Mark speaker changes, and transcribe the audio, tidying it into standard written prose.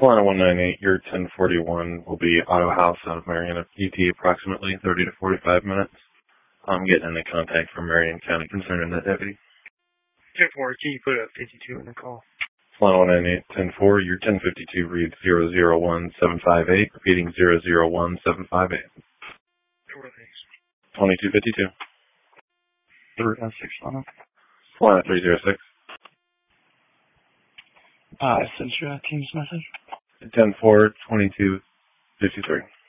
Speaker 1: Solana 198, your 1041 will be Auto House out of Marion, ET, approximately 30 to 45 minutes. I'm getting into contact from Marion County concerning that deputy.
Speaker 2: 10-4, can you put a 52 in the call?
Speaker 1: Solana 198, 10-4, your 1052 reads 001758, repeating 001758. 2252.
Speaker 3: 306 Solana.
Speaker 1: Solana 306.
Speaker 3: Send your team's message.
Speaker 1: 10-4, 2253.